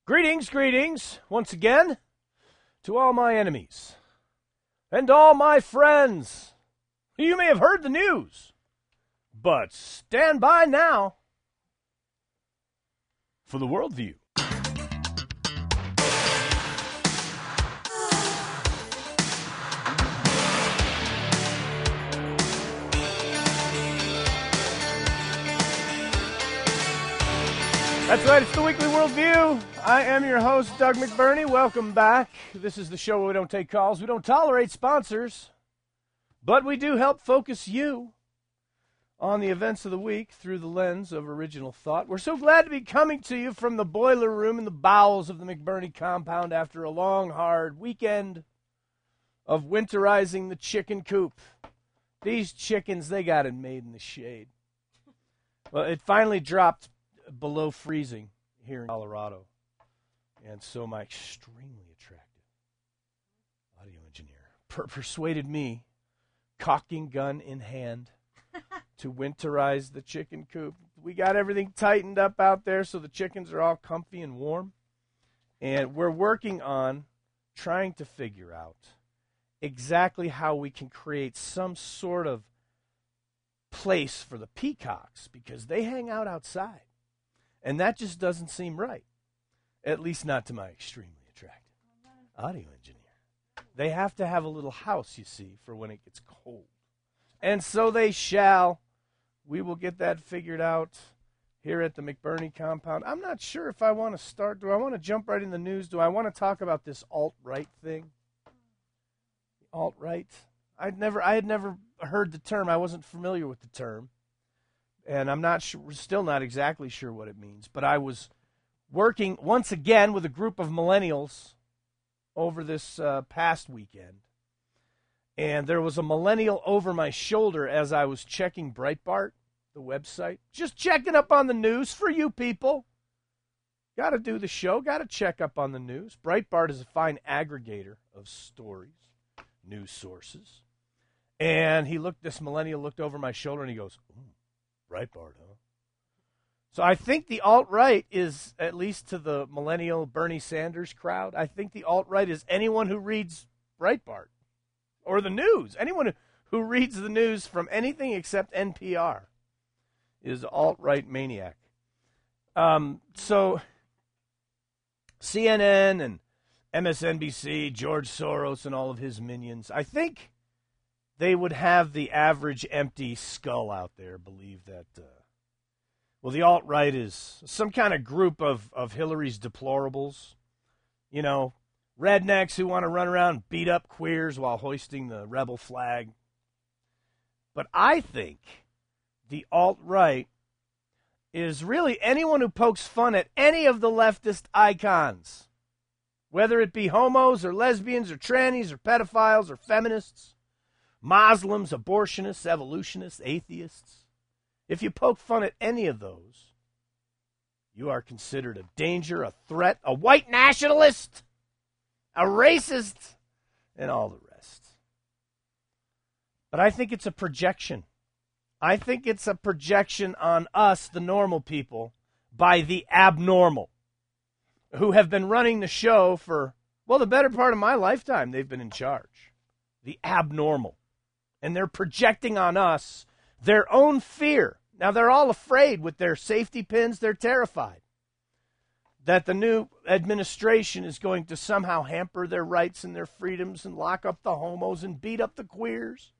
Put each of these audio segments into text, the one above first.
Greetings, greetings, once again, to all my enemies and all my friends. You may have heard the news, but stand by now for the worldview. That's right, it's the Weekly Worldview. I am your host, Doug McBurney. Welcome back. This is the show where we don't take calls. We don't tolerate sponsors, but we do help focus you on the events of the week through the lens of original thought. We're so glad to be coming to you from the boiler room in the bowels of the McBurney compound after a long, hard weekend of winterizing the chicken coop. These chickens, they got it made in the shade. Well, it finally dropped below freezing here in Colorado. And so my extremely attractive audio engineer persuaded me, caulking gun in hand, to winterize the chicken coop. We got everything tightened up out there so the chickens are all comfy and warm. And we're working on trying to figure out exactly how we can create some sort of place for the peacocks, because they hang out outside. And that just doesn't seem right, at least not to my extremely attractive audio engineer. They have to have a little house, you see, for when it gets cold. And so they shall. We will get that figured out here at the McBurney compound. I'm not sure if I want to start. Do I want to jump right in the news? Do I want to talk about this alt-right thing? Alt-right? I had never heard the term. I wasn't familiar with the term. And I'm not sure, still not exactly sure what it means. But I was working once again with a group of millennials over this past weekend. And there was a millennial over my shoulder as I was checking Breitbart, the website. Just checking up on the news for you people. Got to do the show, got to check up on the news. Breitbart is a fine aggregator of stories, news sources. And this millennial looked over my shoulder and he goes, "Ooh, Breitbart, huh?" So I think the alt-right is, at least to the millennial Bernie Sanders crowd, I think the alt-right is anyone who reads Breitbart or the news. Anyone who reads the news from anything except NPR is alt-right maniac. So CNN and MSNBC, George Soros and all of his minions, I think they would have the average empty skull out there believe that, the alt-right is some kind of group of Hillary's deplorables. You know, rednecks who want to run around and beat up queers while hoisting the rebel flag. But I think the alt-right is really anyone who pokes fun at any of the leftist icons, whether it be homos or lesbians or trannies or pedophiles or feminists, Muslims, abortionists, evolutionists, atheists. If you poke fun at any of those, you are considered a danger, a threat, a white nationalist, a racist, and all the rest. But I think it's a projection. I think it's a projection on us, the normal people, by the abnormal, who have been running the show for, the better part of my lifetime. They've been in charge. The abnormal. And they're projecting on us their own fear. Now, they're all afraid with their safety pins. They're terrified that the new administration is going to somehow hamper their rights and their freedoms and lock up the homos and beat up the queers.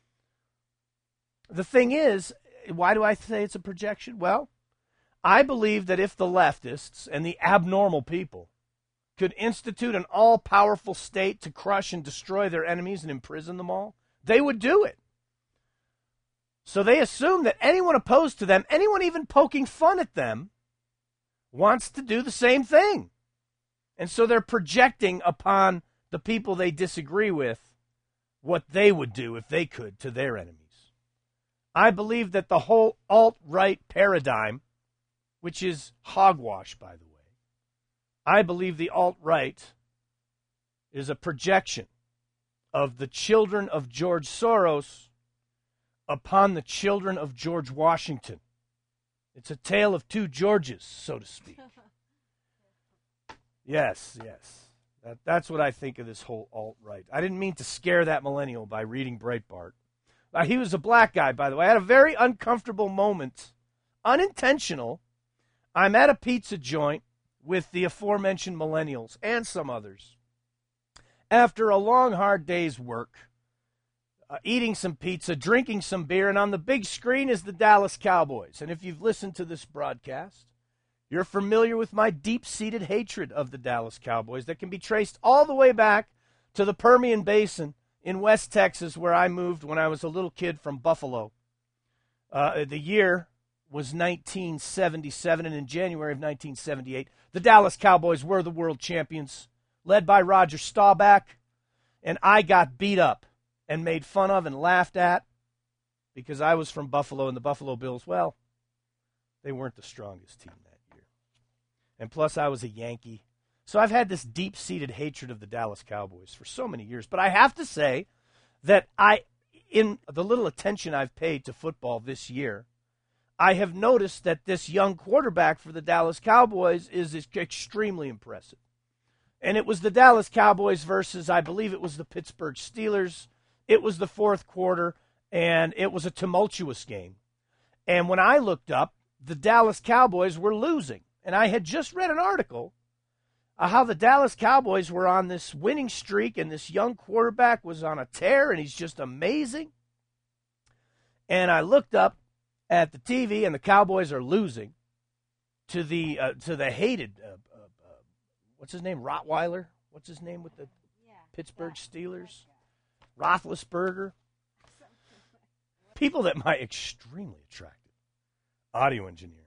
The thing is, why do I say it's a projection? Well, I believe that if the leftists and the abnormal people could institute an all-powerful state to crush and destroy their enemies and imprison them all, they would do it. So they assume that anyone opposed to them, anyone even poking fun at them, wants to do the same thing. And so they're projecting upon the people they disagree with what they would do if they could to their enemies. I believe that the whole alt-right paradigm, which is hogwash, by the way, I believe the alt-right is a projection of the children of George Soros upon the children of George Washington. It's a tale of two Georges, so to speak. Yes, yes. That's what I think of this whole alt-right. I didn't mean to scare that millennial by reading Breitbart. He was a black guy, by the way. I had a very uncomfortable moment, unintentional. I'm at a pizza joint with the aforementioned millennials and some others. After a long, hard day's work, eating some pizza, drinking some beer, and on the big screen is the Dallas Cowboys. And if you've listened to this broadcast, you're familiar with my deep-seated hatred of the Dallas Cowboys that can be traced all the way back to the Permian Basin in West Texas, where I moved when I was a little kid from Buffalo. The year was 1977, and in January of 1978, the Dallas Cowboys were the world champions, led by Roger Staubach, and I got beat up and made fun of and laughed at because I was from Buffalo, and the Buffalo Bills, well, they weren't the strongest team that year. And plus, I was a Yankee. So I've had this deep-seated hatred of the Dallas Cowboys for so many years. But I have to say that in the little attention I've paid to football this year, I have noticed that this young quarterback for the Dallas Cowboys is extremely impressive. And it was the Dallas Cowboys versus, I believe it was the Pittsburgh Steelers. It was the fourth quarter, and it was a tumultuous game. And when I looked up, the Dallas Cowboys were losing. And I had just read an article how the Dallas Cowboys were on this winning streak, and this young quarterback was on a tear, and he's just amazing. And I looked up at the TV, and the Cowboys are losing to the hated, what's his name, Rottweiler? What's his name with the Pittsburgh Steelers? Roethlisberger. People that my extremely attractive audio engineer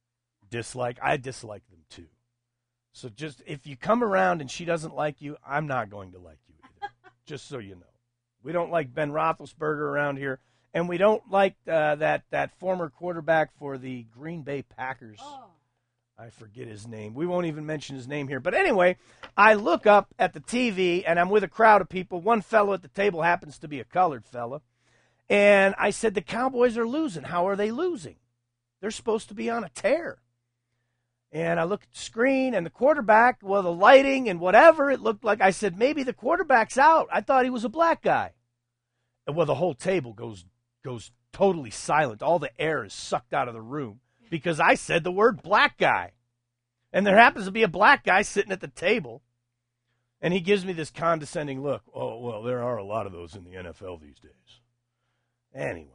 I dislike them too. So just, if you come around and she doesn't like you, I'm not going to like you either. Just so you know. We don't like Ben Roethlisberger around here, and we don't like that former quarterback for the Green Bay Packers. Oh. I forget his name. We won't even mention his name here. But anyway, I look up at the TV, and I'm with a crowd of people. One fellow at the table happens to be a colored fella. And I said, the Cowboys are losing. How are they losing? They're supposed to be on a tear. And I look at the screen, and the quarterback, well, the lighting and whatever, it looked like, I said, maybe the quarterback's out. I thought he was a black guy. And well, the whole table goes totally silent. All the air is sucked out of the room because I said the word black guy. And there happens to be a black guy sitting at the table, and he gives me this condescending look. Oh, well, there are a lot of those in the NFL these days. Anyway,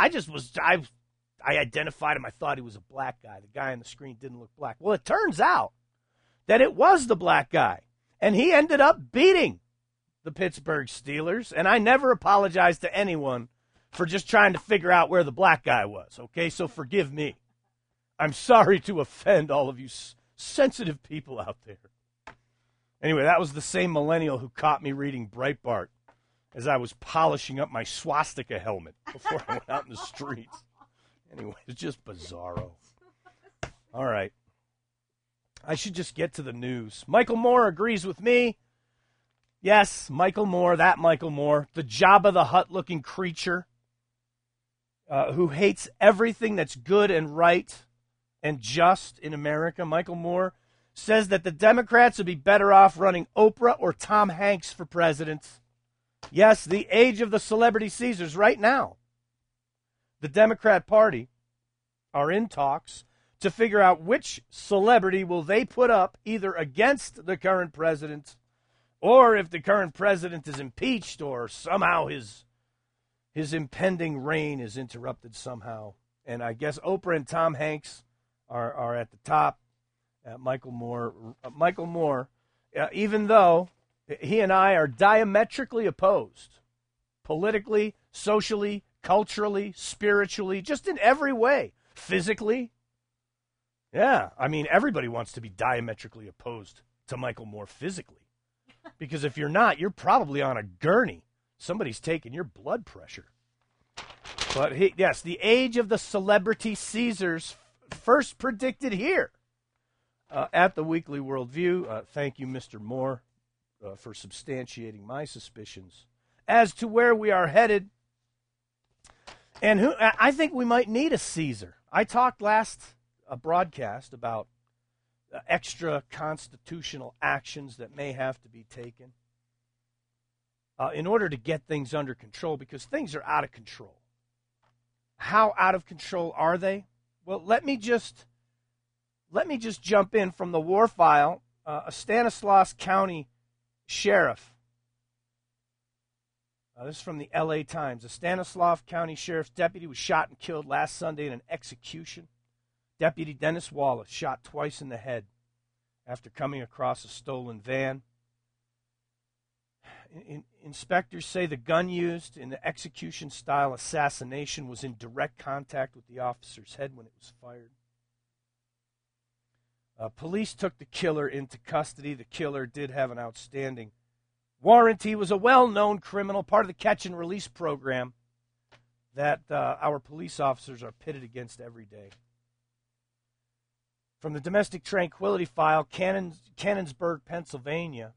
I identified him. I thought he was a black guy. The guy on the screen didn't look black. Well, it turns out that it was the black guy, and he ended up beating the Pittsburgh Steelers, and I never apologized to anyone for just trying to figure out where the black guy was, okay? So forgive me. I'm sorry to offend all of you sensitive people out there. Anyway, that was the same millennial who caught me reading Breitbart as I was polishing up my swastika helmet before I went out in the streets. Anyway, it's just bizarro. All right. I should just get to the news. Michael Moore agrees with me. Yes, Michael Moore, that Michael Moore, the Jabba the Hutt-looking creature who hates everything that's good and right and just in America. Michael Moore says that the Democrats would be better off running Oprah or Tom Hanks for president. Yes, the age of the celebrity Caesars right now. The Democrat Party are in talks to figure out which celebrity will they put up either against the current president, or if the current president is impeached, or somehow his impending reign is interrupted somehow. And I guess Oprah and Tom Hanks are at the top. Michael Moore, even though he and I are diametrically opposed, politically, socially, culturally, spiritually, just in every way, physically. Yeah, I mean, everybody wants to be diametrically opposed to Michael Moore physically. Because if you're not, you're probably on a gurney. Somebody's taking your blood pressure. But yes, the age of the celebrity Caesars first predicted here at the Weekly Worldview. Thank you, Mr. Moore, for substantiating my suspicions as to where we are headed. And I think we might need a Caesar. I talked last broadcast about extra constitutional actions that may have to be taken in order to get things under control, because things are out of control. How out of control are they? Well, let me just jump in from the war file. A Stanislaus County sheriff. This is from the L.A. Times. A Stanislaus County sheriff's deputy was shot and killed last Sunday in an execution. Deputy Dennis Wallace shot twice in the head after coming across a stolen van. Inspectors say the gun used in the execution-style assassination was in direct contact with the officer's head when it was fired. Police took the killer into custody. The killer did have an outstanding warrant. He was a well-known criminal, part of the catch and release program that our police officers are pitted against every day. From the Domestic Tranquility File, Cannonsburg, Pennsylvania.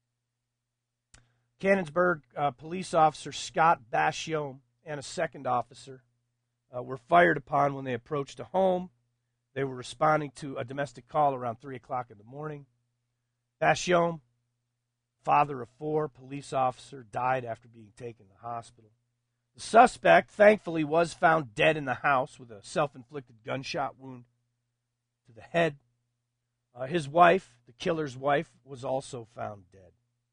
Cannonsburg police officer Scott Bashiome and a second officer were fired upon when they approached a home. They were responding to a domestic call around 3 o'clock in the morning. Bashiome, father of 4, police officer, died after being taken to the hospital. The suspect, thankfully, was found dead in the house with a self-inflicted gunshot wound to the head. His wife, the killer's wife, was also found dead.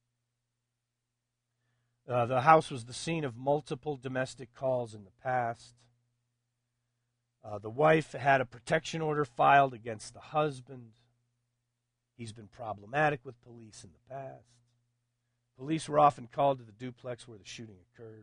The house was the scene of multiple domestic calls in the past. The wife had a protection order filed against the husband. He's been problematic with police in the past. Police were often called to the duplex where the shooting occurred.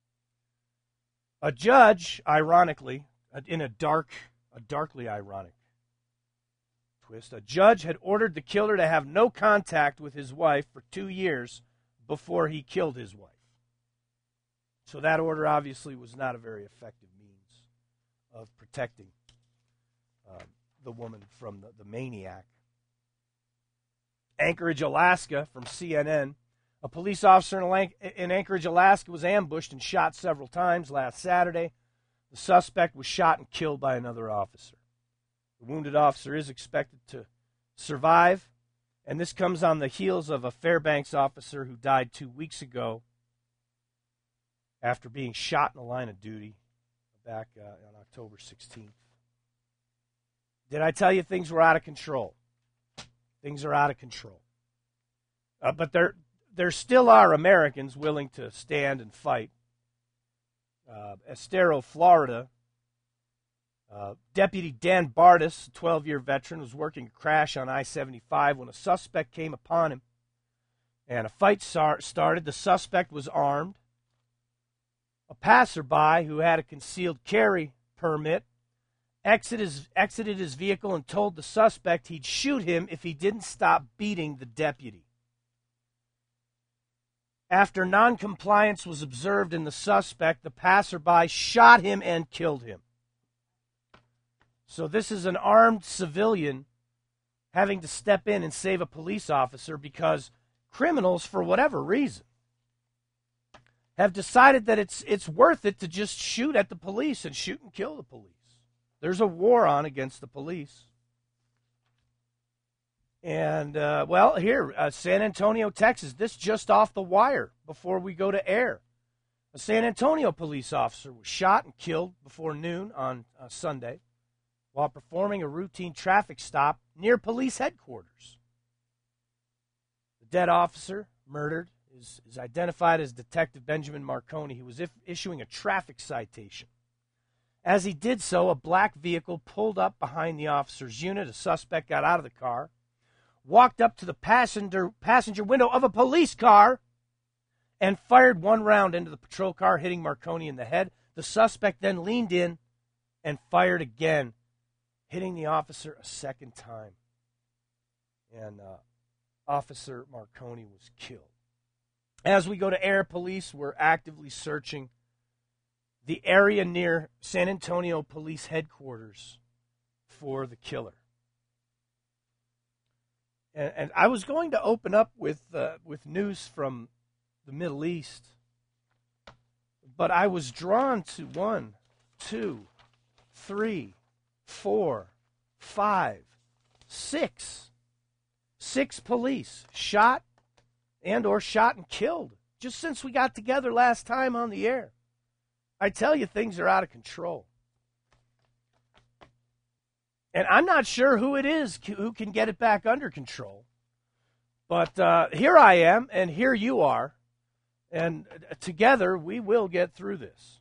A judge, ironically, in a darkly ironic twist, a judge had ordered the killer to have no contact with his wife for 2 years before he killed his wife. So that order obviously was not a very effective means of protecting the woman from the maniac. Anchorage, Alaska, from CNN. A police officer in Anchorage, Alaska was ambushed and shot several times last Saturday. The suspect was shot and killed by another officer. The wounded officer is expected to survive, and this comes on the heels of a Fairbanks officer who died 2 weeks ago after being shot in the line of duty back on October 16th. Did I tell you things were out of control? Things are out of control. But there still are Americans willing to stand and fight. Estero, Florida, Deputy Dan Bardis, a 12-year veteran, was working a crash on I-75 when a suspect came upon him, and a fight started. The suspect was armed. A passerby who had a concealed carry permit exited his vehicle and told the suspect he'd shoot him if he didn't stop beating the deputy. After noncompliance was observed in the suspect, the passerby shot him and killed him. So this is an armed civilian having to step in and save a police officer because criminals, for whatever reason, have decided that it's worth it to just shoot at the police and shoot and kill the police. There's a war on against the police. And, here, San Antonio, Texas, this just off the wire before we go to air. A San Antonio police officer was shot and killed before noon on Sunday while performing a routine traffic stop near police headquarters. The dead officer, murdered, is identified as Detective Benjamin Marconi, who was issuing a traffic citation. As he did so, a black vehicle pulled up behind the officer's unit. A suspect got out of the car, walked up to the passenger window of a police car, and fired 1 round into the patrol car, hitting Marconi in the head. The suspect then leaned in and fired again, hitting the officer a second time. And Officer Marconi was killed. As we go to air, police were actively searching the area near San Antonio Police Headquarters for the killer. And I was going to open up with news from the Middle East, but I was drawn to 1, 2, 3, 4, 5, Six police shot and killed just since we got together last time on the air. I tell you, things are out of control. And I'm not sure who it is who can get it back under control. But here I am, and here you are. And together, we will get through this.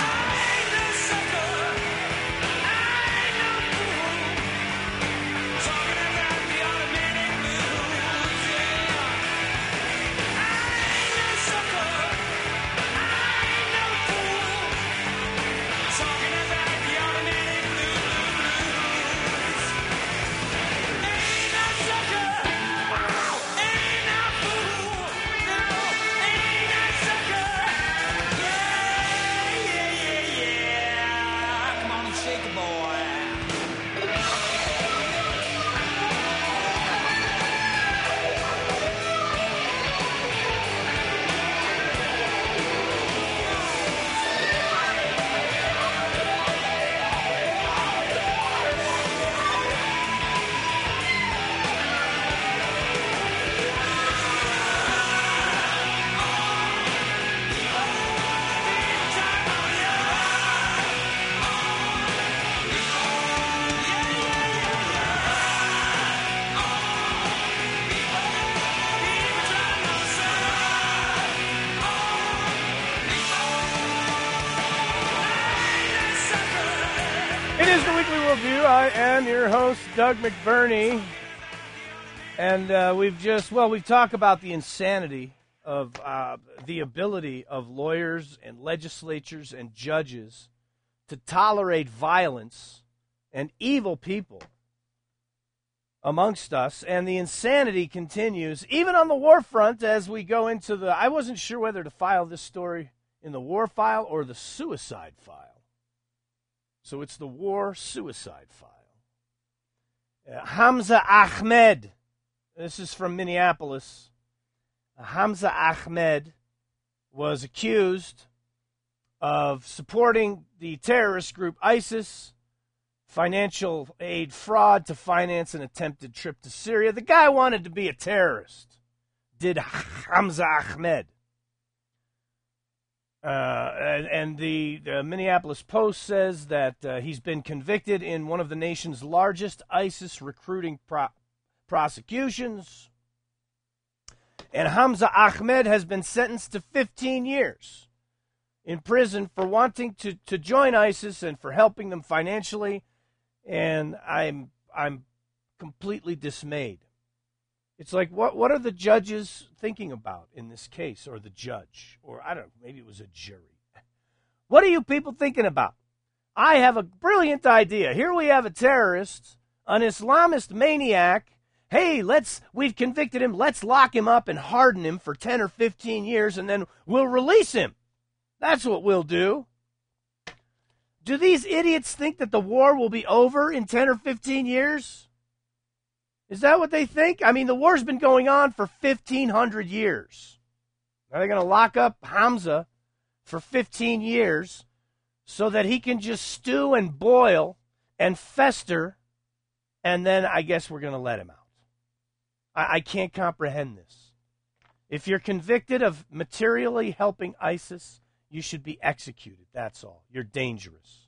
I am your host, Doug McBurney, and we've talked about the insanity of the ability of lawyers and legislatures and judges to tolerate violence and evil people amongst us, and the insanity continues even on the war front as we go into I wasn't sure whether to file this story in the war file or the suicide file. So it's the war-suicide file. Hamza Ahmed, this is from Minneapolis. Hamza Ahmed was accused of supporting the terrorist group ISIS, financial aid fraud to finance an attempted trip to Syria. The guy wanted to be a terrorist, did Hamza Ahmed. And the Minneapolis Post says that he's been convicted in one of the nation's largest ISIS recruiting prosecutions. And Hamza Ahmed has been sentenced to 15 years in prison for wanting to join ISIS and for helping them financially. And I'm completely dismayed. It's like, what are the judges thinking about in this case, or the judge? Or, I don't know, maybe it was a jury. What are you people thinking about? I have a brilliant idea. Here we have a terrorist, an Islamist maniac. Hey, we've convicted him. Let's lock him up and harden him for 10 or 15 years, and then we'll release him. That's what we'll do. Do these idiots think that the war will be over in 10 or 15 years? Is that what they think? I mean, the war's been going on for 1,500 years. Are they going to lock up Hamza for 15 years so that he can just stew and boil and fester, and then I guess we're going to let him out? I can't comprehend this. If you're convicted of materially helping ISIS, you should be executed. That's all. You're dangerous.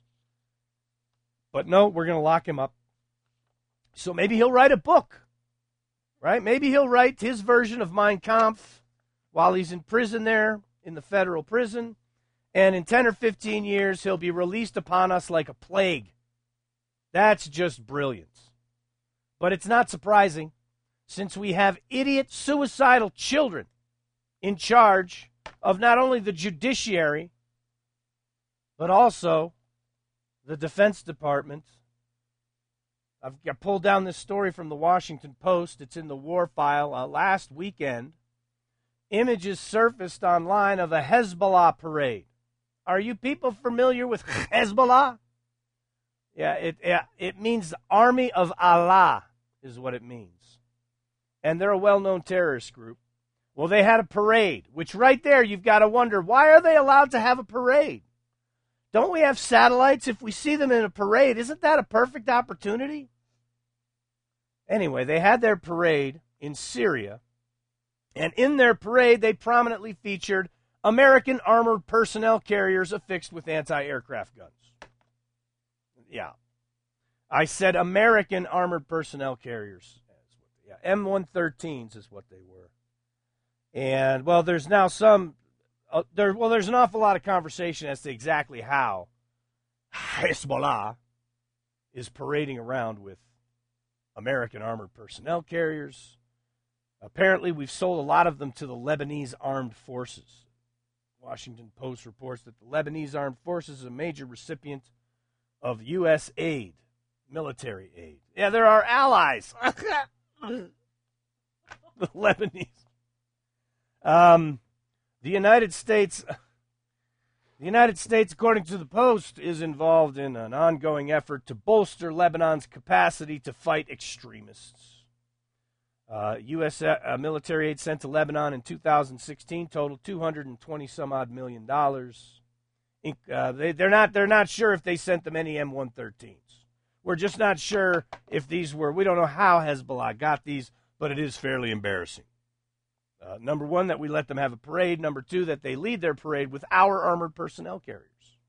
But no, we're going to lock him up. So maybe he'll write a book, right? Maybe he'll write his version of Mein Kampf while he's in prison there, in the federal prison. And in 10 or 15 years, he'll be released upon us like a plague. That's just brilliant. But it's not surprising, since we have idiot, suicidal children in charge of not only the judiciary, but also the Defense Department. I've pulled down this story from the Washington Post. It's in the war file. Last weekend, images surfaced online of a Hezbollah parade. Are you people familiar with Hezbollah? Yeah, it means Army of Allah is what it means. And they're a well-known terrorist group. Well, they had a parade, which right there you've got to wonder, why are they allowed to have a parade? Don't we have satellites? If we see them in a parade, isn't that a perfect opportunity? Anyway, they had their parade in Syria, and in their parade, they prominently featured American armored personnel carriers affixed with anti-aircraft guns. Yeah. I said American armored personnel carriers. Yeah, M113s is what they were. And, well, there's now there's an awful lot of conversation as to exactly how Hezbollah is parading around with American armored personnel carriers. Apparently, we've sold a lot of them to the Lebanese armed forces. Washington Post reports that the Lebanese armed forces is a major recipient of U.S. aid, military aid. Yeah, they're our allies. The Lebanese. The United States, according to the Post, is involved in an ongoing effort to bolster Lebanon's capacity to fight extremists. U.S. Military aid sent to Lebanon in 2016 totaled $220-some-odd million. They're not sure if they sent them any M113s. We're just not sure if these were. We don't know how Hezbollah got these, but it is fairly embarrassing. Number one, that we let them have a parade. Number two, that they lead their parade with our armored personnel carriers.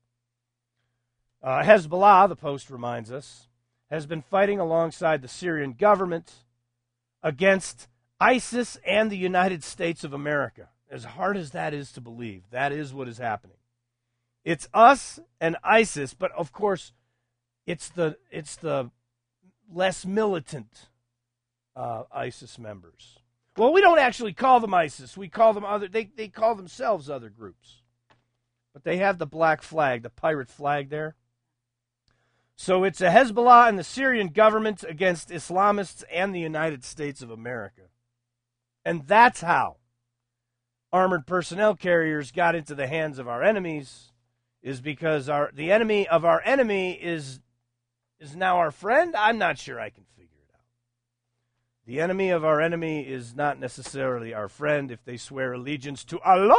Hezbollah, the Post reminds us, has been fighting alongside the Syrian government against ISIS and the United States of America. As hard as that is to believe, that is what is happening. It's us and ISIS, but of course, it's the less militant ISIS members. Well, we don't actually call them ISIS. We call them other. They call themselves other groups, but they have the black flag, the pirate flag there. So it's a Hezbollah and the Syrian government against Islamists and the United States of America. And that's how armored personnel carriers got into the hands of our enemies, is because the enemy of our enemy is now our friend? I'm not sure I can figure it out. The enemy of our enemy is not necessarily our friend if they swear allegiance to Allah.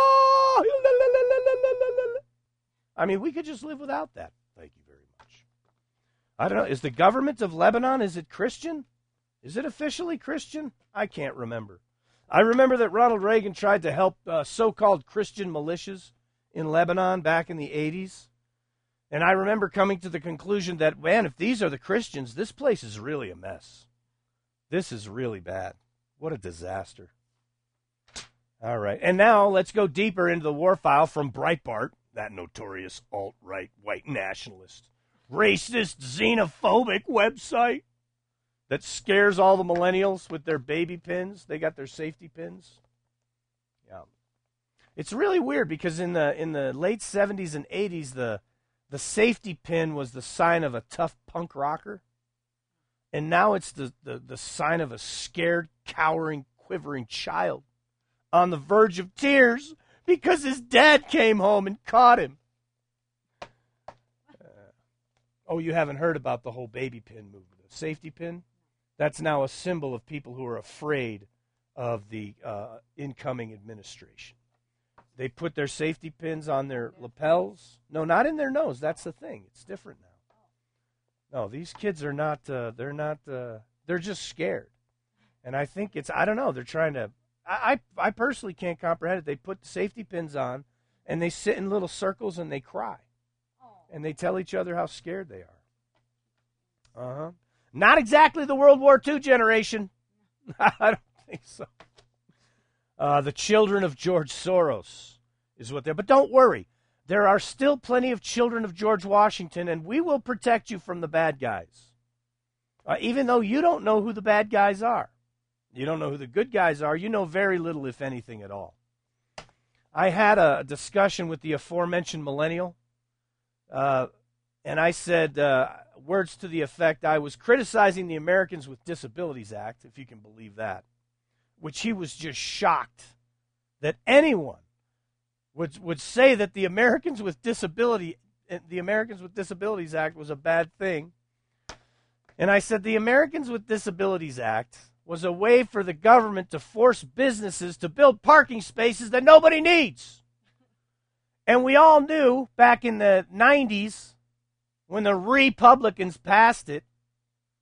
I mean, we could just live without that. Thank you very much. I don't know. Is the government of Lebanon, is it Christian? Is it officially Christian? I can't remember. I remember that Ronald Reagan tried to help so-called Christian militias in Lebanon back in the 80s. And I remember coming to the conclusion that, man, if these are the Christians, this place is really a mess. This is really bad. What a disaster. All right. And now let's go deeper into the war file from Breitbart, that notorious alt-right white nationalist, racist, xenophobic website that scares all the millennials with their baby pins. They got their safety pins. Yeah. It's really weird because in the late 70s and 80s, the safety pin was the sign of a tough punk rocker. And now it's the sign of a scared, cowering, quivering child on the verge of tears because his dad came home and caught him. Oh, you haven't heard about the whole baby pin movement. The safety pin? That's now a symbol of people who are afraid of the incoming administration. They put their safety pins on their lapels. No, not in their nose. That's the thing. It's different now. No, these kids are not, they're just scared. And I think I don't know, they're trying to, I personally can't comprehend it. They put the safety pins on, and they sit in little circles, and they cry. And they tell each other how scared they are. Uh-huh. Not exactly the World War II generation. I don't think so. The children of George Soros is what they're. But don't worry. There are still plenty of children of George Washington, and we will protect you from the bad guys. Even though you don't know who the bad guys are. You don't know who the good guys are. You know very little, if anything, at all. I had a discussion with the aforementioned millennial, and I said words to the effect, I was criticizing the Americans with Disabilities Act, if you can believe that, which he was just shocked that anyone would say that the Americans with Disabilities Act was a bad thing. And I said the Americans with Disabilities Act was a way for the government to force businesses to build parking spaces that nobody needs. And we all knew back in the 90s when the Republicans passed it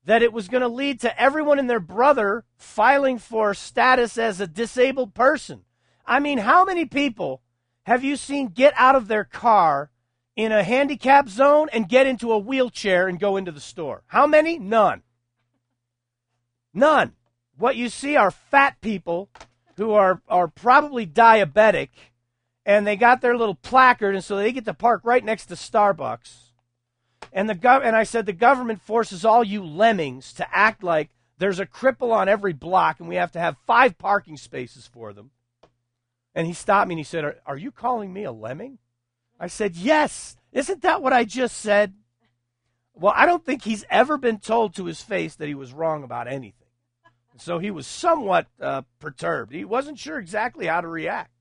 that it was going to lead to everyone and their brother filing for status as a disabled person. I mean, how many people have you seen get out of their car in a handicap zone and get into a wheelchair and go into the store? How many? None. None. What you see are fat people who are probably diabetic, and they got their little placard, and so they get to park right next to Starbucks. And I said, the government forces all you lemmings to act like there's a cripple on every block, and we have to have 5 parking spaces for them. And he stopped me and he said, are you calling me a lemming? I said, yes. Isn't that what I just said? Well, I don't think he's ever been told to his face that he was wrong about anything. So he was somewhat perturbed. He wasn't sure exactly how to react.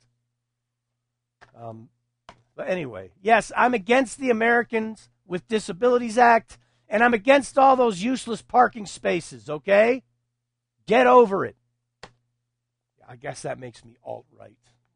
But anyway, yes, I'm against the Americans with Disabilities Act, and I'm against all those useless parking spaces, okay? Get over it. I guess that makes me alt-right.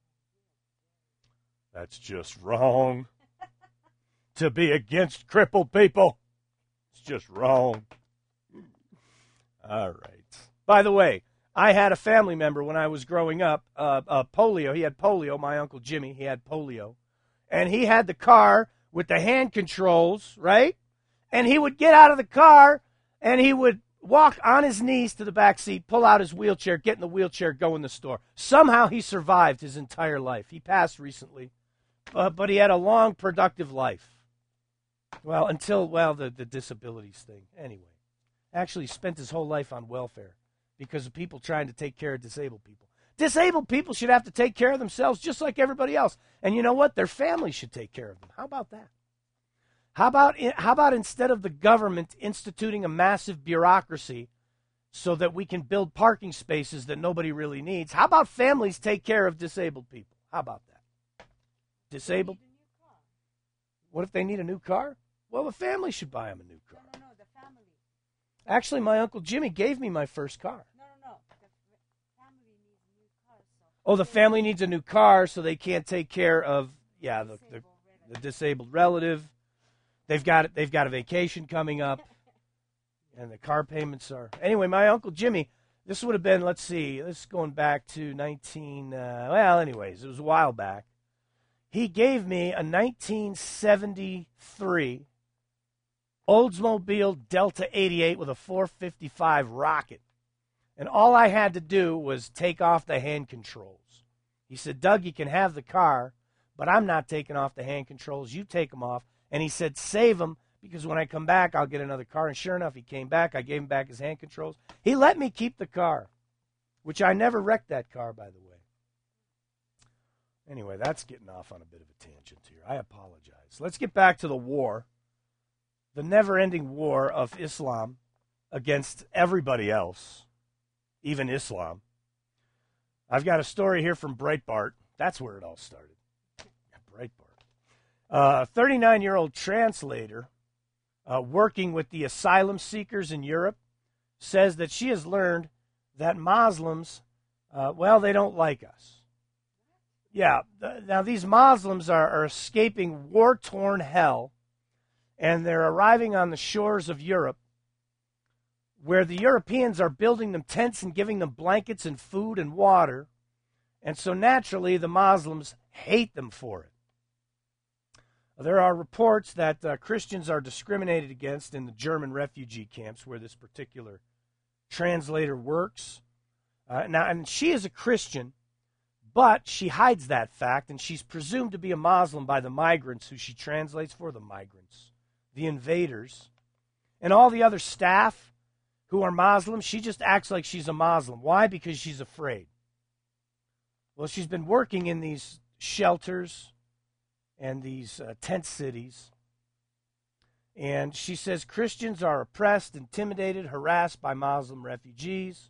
That's just wrong. To be against crippled people. It's just wrong. All right. By the way, I had a family member when I was growing up, polio. He had polio, my Uncle Jimmy. He had polio. And he had the car with the hand controls, right? And he would get out of the car, and he would walk on his knees to the back seat, pull out his wheelchair, get in the wheelchair, go in the store. Somehow he survived his entire life. He passed recently, but he had a long, productive life. Well, until, the disabilities thing. Anyway, actually spent his whole life on welfare because of people trying to take care of disabled people. Disabled people should have to take care of themselves just like everybody else. And you know what? Their families should take care of them. How about that? How about instead of the government instituting a massive bureaucracy so that we can build parking spaces that nobody really needs, how about families take care of disabled people? How about that? Disabled? What if they need a new car? Well, the family should buy them a new car. No, the family. Actually, my Uncle Jimmy gave me my first car. No. The family needs a new car. Oh, the family needs a new car, so they can't take care of the disabled relative. They've got a vacation coming up, and the car payments are. Anyway, my Uncle Jimmy, this would have been, let's see, this is going back to anyways, it was a while back. He gave me a 1973 Oldsmobile Delta 88 with a 455 rocket. And all I had to do was take off the hand controls. He said, Doug, you can have the car, but I'm not taking off the hand controls. You take them off. And he said, save them, because when I come back, I'll get another car. And sure enough, he came back. I gave him back his hand controls. He let me keep the car, which I never wrecked that car, by the way. Anyway, that's getting off on a bit of a tangent here. I apologize. Let's get back to the war, the never-ending war of Islam against everybody else, even Islam. I've got a story here from Breitbart. That's where it all started. Breitbart. A 39-year-old translator working with the asylum seekers in Europe says that she has learned that Muslims, they don't like us. Yeah, now these Muslims are escaping war-torn hell, and they're arriving on the shores of Europe, where the Europeans are building them tents and giving them blankets and food and water, and so naturally the Muslims hate them for it. There are reports that Christians are discriminated against in the German refugee camps where this particular translator works. And she is a Christian, but she hides that fact, and she's presumed to be a Muslim by the migrants who she translates for, the migrants, the invaders, and all the other staff who are Muslims. She just acts like she's a Muslim. Why? Because she's afraid. Well, she's been working in these shelters and these tent cities, and she says Christians are oppressed, intimidated, harassed by Muslim refugees.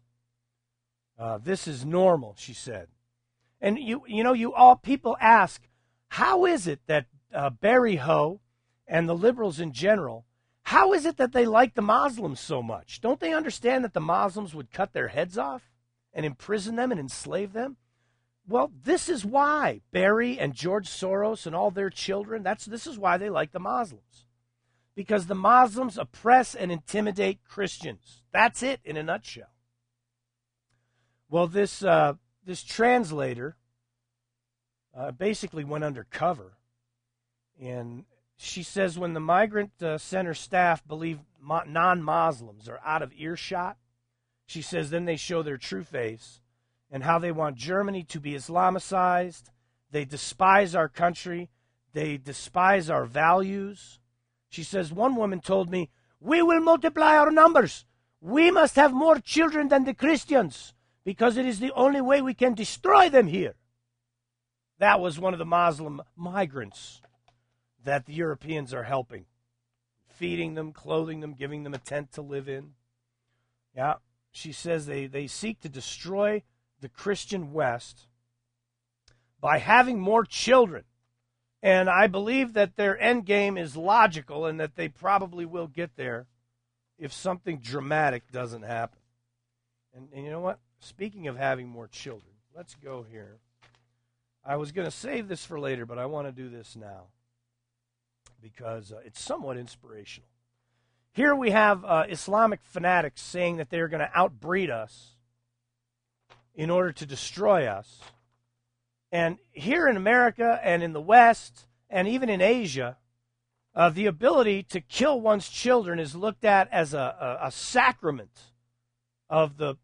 This is normal, she said. And people ask, how is it that Barry Ho and the liberals in general, how is it that they like the Muslims so much? Don't they understand that the Muslims would cut their heads off and imprison them and enslave them? Well, this is why Barry and George Soros and all their children, this is why they like the Muslims. because the Muslims oppress and intimidate Christians. That's it in a nutshell. Well, this translator basically went undercover, and she says when the migrant center staff believe non-Muslims are out of earshot, she says then they show their true face and how they want Germany to be Islamicized. They despise our country. They despise our values. She says, one woman told me, we will multiply our numbers. We must have more children than the Christians because it is the only way we can destroy them here. That was one of the Muslim migrants that the Europeans are helping, feeding them, clothing them, giving them a tent to live in. Yeah, she says they seek to destroy the Christian West by having more children. And I believe that their end game is logical and that they probably will get there if something dramatic doesn't happen. And you know what? Speaking of having more children, let's go here. I was going to save this for later, but I want to do this now because it's somewhat inspirational. Here we have Islamic fanatics saying that they're going to outbreed us in order to destroy us. And here in America and in the West and even in Asia, the ability to kill one's children is looked at as a sacrament of the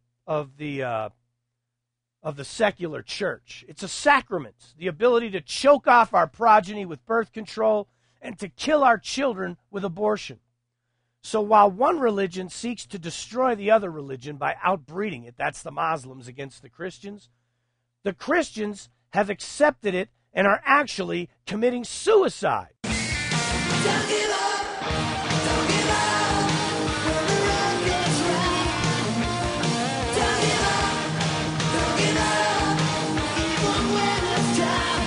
secular church. It's a sacrament, the ability to choke off our progeny with birth control and to kill our children with abortion. So while one religion seeks to destroy the other religion by outbreeding it, that's the Muslims against the Christians have accepted it and are actually committing suicide. Don't give up, don't give up, when the road gets rough. Don't give up, even when it's tough.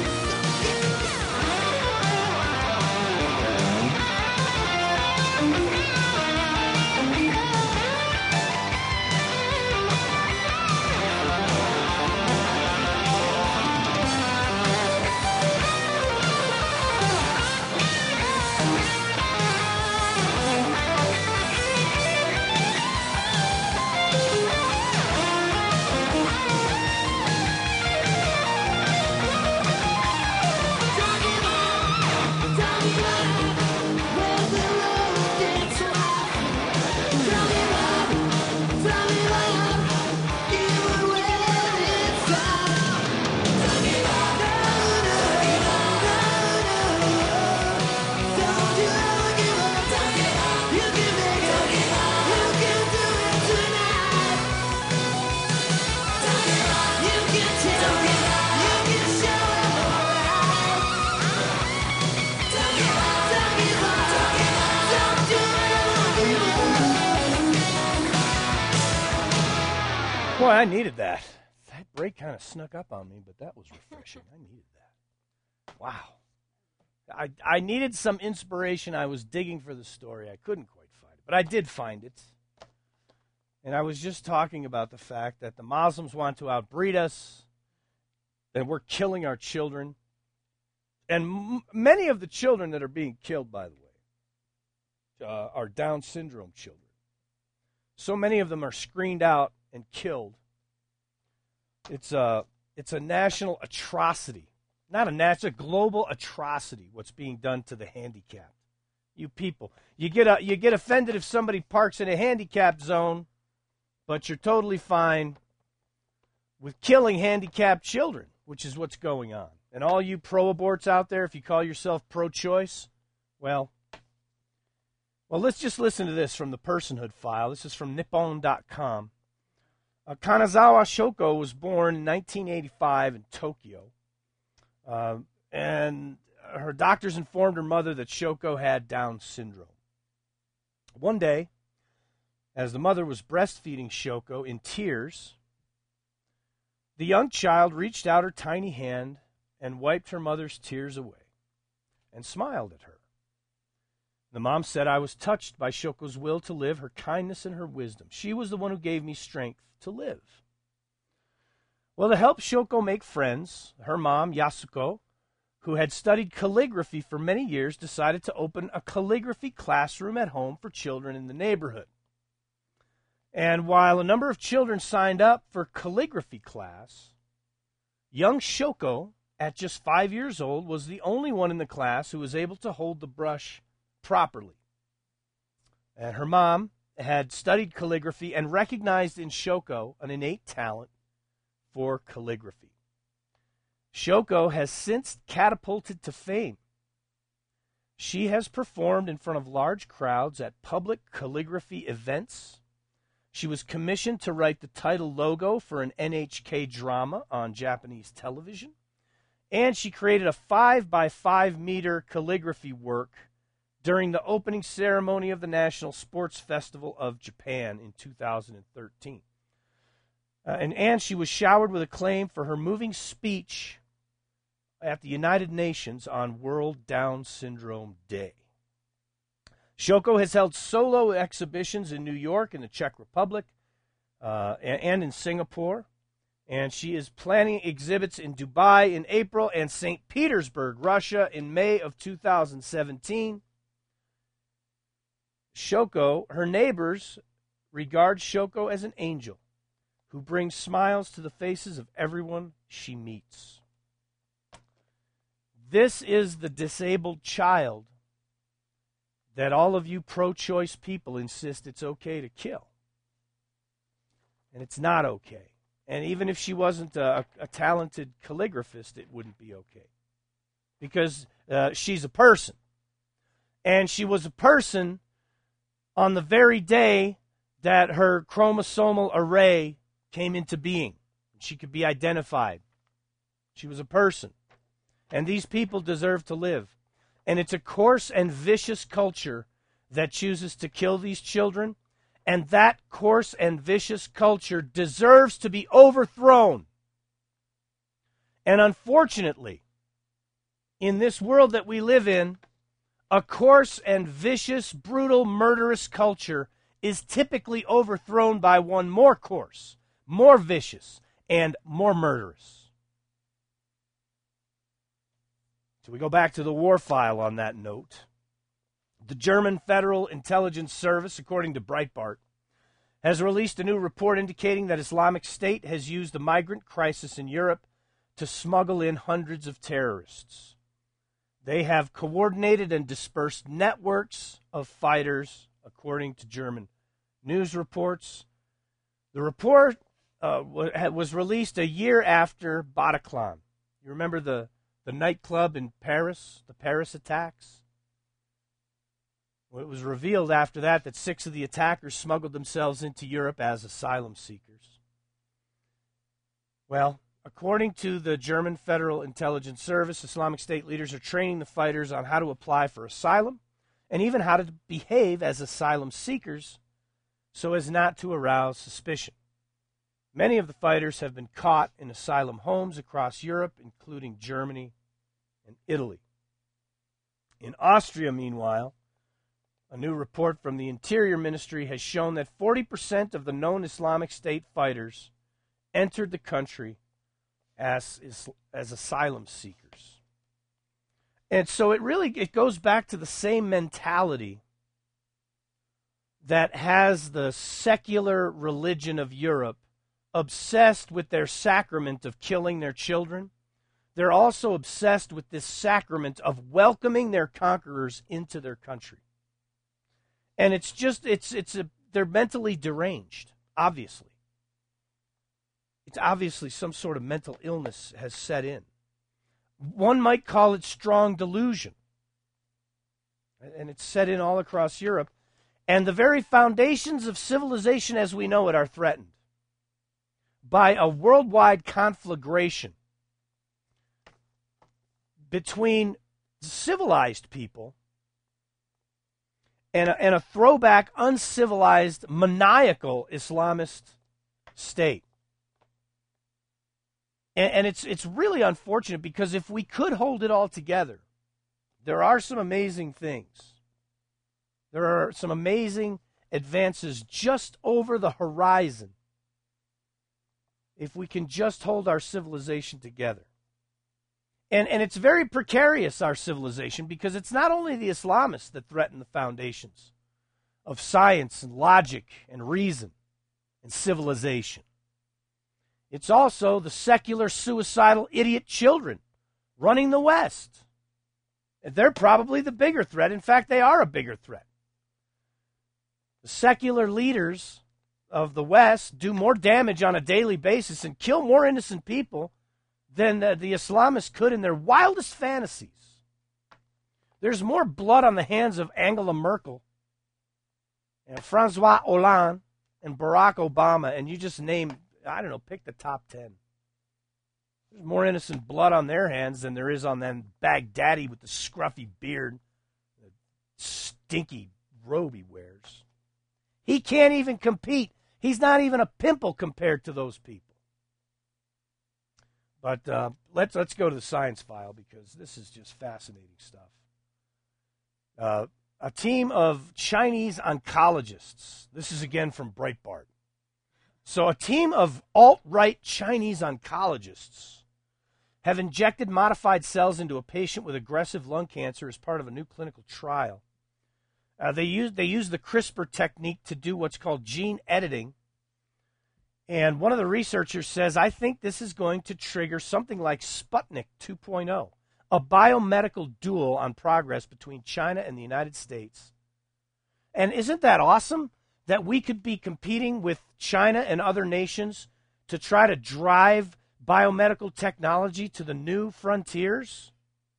Boy, I needed that. That break kind of snuck up on me, but that was refreshing. I needed that. Wow. I needed some inspiration. I was digging for the story. I couldn't quite find it, but I did find it. And I was just talking about the fact that the Muslims want to outbreed us, and we're killing our children. And many of the children that are being killed, by the way, are Down syndrome children. So many of them are screened out and killed. It's a national atrocity. Not a national, global atrocity what's being done to the handicapped. You people, you get offended if somebody parks in a handicapped zone, but you're totally fine with killing handicapped children, which is what's going on. And all you pro-aborts out there, if you call yourself pro-choice, well, let's just listen to this from the Personhood File. This is from Nippon.com. Kanazawa Shoko was born in 1985 in Tokyo. And her doctors informed her mother that Shoko had Down syndrome. One day, as the mother was breastfeeding Shoko in tears, the young child reached out her tiny hand and wiped her mother's tears away and smiled at her. The mom said, "I was touched by Shoko's will to live, her kindness and her wisdom. She was the one who gave me strength to live." Well, to help Shoko make friends, her mom, Yasuko, who had studied calligraphy for many years, decided to open a calligraphy classroom at home for children in the neighborhood. And while a number of children signed up for calligraphy class, young Shoko, at just 5 years old, was the only one in the class who was able to hold the brush properly. And her mom had studied calligraphy and recognized in Shoko an innate talent for calligraphy. Shoko has since catapulted to fame. She has performed in front of large crowds at public calligraphy events. She was commissioned to write the title logo for an NHK drama on Japanese television. And she created a 5-by-5-meter calligraphy work during the opening ceremony of the National Sports Festival of Japan in 2013. And she was showered with acclaim for her moving speech at the United Nations on World Down Syndrome Day. Shoko has held solo exhibitions in New York and the Czech Republic and in Singapore. And she is planning exhibits in Dubai in April and St. Petersburg, Russia in May of 2017. Shoko, her neighbors regard Shoko as an angel who brings smiles to the faces of everyone she meets. This is the disabled child that all of you pro-choice people insist it's okay to kill. And it's not okay. And even if she wasn't a talented calligraphist, it wouldn't be okay. Because she's a person. And she was a person on the very day that her chromosomal array came into being. She could be identified. She was a person. And these people deserve to live. And it's a coarse and vicious culture that chooses to kill these children. And that coarse and vicious culture deserves to be overthrown. And unfortunately, in this world that we live in, a coarse and vicious, brutal, murderous culture is typically overthrown by one more coarse, more vicious, and more murderous. So we go back to the war file on that note. The German Federal Intelligence Service, according to Breitbart, has released a new report indicating that Islamic State has used the migrant crisis in Europe to smuggle in hundreds of terrorists. They have coordinated and dispersed networks of fighters, according to German news reports. The report was released a year after Bataclan. You remember the nightclub in Paris, the Paris attacks? Well, it was revealed after that 6 of the attackers smuggled themselves into Europe as asylum seekers. Well, according to the German Federal Intelligence Service, Islamic State leaders are training the fighters on how to apply for asylum and even how to behave as asylum seekers so as not to arouse suspicion. Many of the fighters have been caught in asylum homes across Europe, including Germany and Italy. In Austria, meanwhile, a new report from the Interior Ministry has shown that 40% of the known Islamic State fighters entered the country as asylum seekers. And so it goes back to the same mentality that has the secular religion of Europe obsessed with their sacrament of killing their children. They're also obsessed with this sacrament of welcoming their conquerors into their country. And it's just, they're mentally deranged, obviously. It's obviously some sort of mental illness has set in. One might call it strong delusion. And it's set in all across Europe. And the very foundations of civilization as we know it are threatened by a worldwide conflagration between civilized people and a throwback, uncivilized, maniacal Islamist state. And it's really unfortunate because if we could hold it all together, there are some amazing things. There are some amazing advances just over the horizon if we can just hold our civilization together. And it's very precarious, our civilization, because it's not only the Islamists that threaten the foundations of science and logic and reason and civilization. It's also the secular, suicidal, idiot children running the West. And they're probably the bigger threat. In fact, they are a bigger threat. The secular leaders of the West do more damage on a daily basis and kill more innocent people than the Islamists could in their wildest fantasies. There's more blood on the hands of Angela Merkel and Francois Hollande and Barack Obama, and you just name, I don't know, pick the top 10. There's more innocent blood on their hands than there is on that Baghdadi with the scruffy beard, the stinky robe he wears. He can't even compete. He's not even a pimple compared to those people. But let's go to the science file because this is just fascinating stuff. A team of Chinese oncologists. This is again from Breitbart. So a team of alt-right Chinese oncologists have injected modified cells into a patient with aggressive lung cancer as part of a new clinical trial. They use the CRISPR technique to do what's called gene editing. And one of the researchers says, I think this is going to trigger something like Sputnik 2.0, a biomedical duel on progress between China and the United States. And isn't that awesome that we could be competing with China and other nations to try to drive biomedical technology to the new frontiers?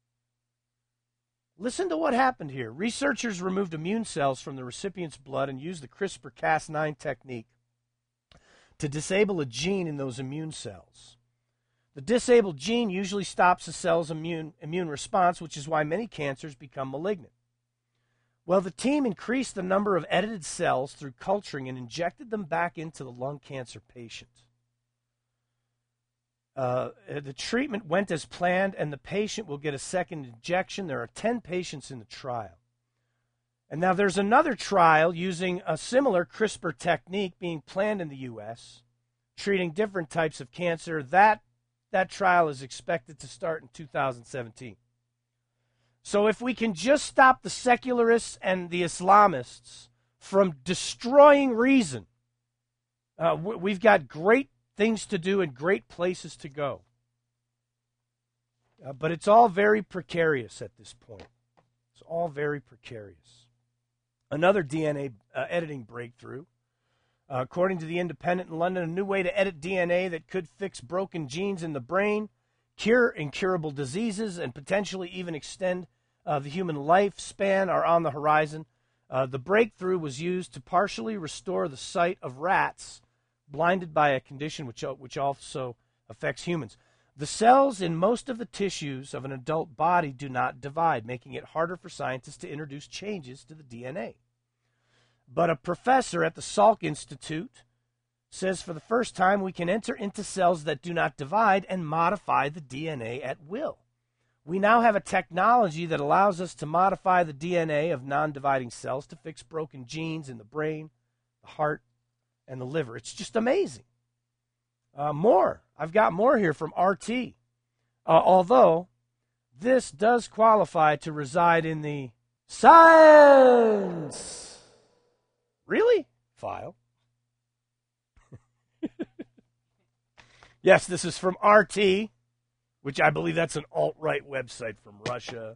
Listen to what happened here. Researchers removed immune cells from the recipient's blood and used the CRISPR-Cas9 technique to disable a gene in those immune cells. The disabled gene usually stops the cell's immune response, which is why many cancers become malignant. Well, the team increased the number of edited cells through culturing and injected them back into the lung cancer patient. The treatment went as planned, and the patient will get a second injection. There are 10 patients in the trial. And now there's another trial using a similar CRISPR technique being planned in the U.S., treating different types of cancer. That trial is expected to start in 2017. So if we can just stop the secularists and the Islamists from destroying reason, we've got great things to do and great places to go. But it's all very precarious at this point. It's all very precarious. Another DNA editing breakthrough. According to The Independent in London, a new way to edit DNA that could fix broken genes in the brain, cure incurable diseases, and potentially even extend the human lifespan are on the horizon. The breakthrough was used to partially restore the sight of rats blinded by a condition which also affects humans. The cells in most of the tissues of an adult body do not divide, making it harder for scientists to introduce changes to the DNA. But a professor at the Salk Institute says for the first time we can enter into cells that do not divide and modify the DNA at will. We now have a technology that allows us to modify the DNA of non-dividing cells to fix broken genes in the brain, the heart, and the liver. It's just amazing. I've got more here from RT. Although this does qualify to reside in the science. Really? File. Yes, this is from RT, which I believe that's an alt-right website from Russia.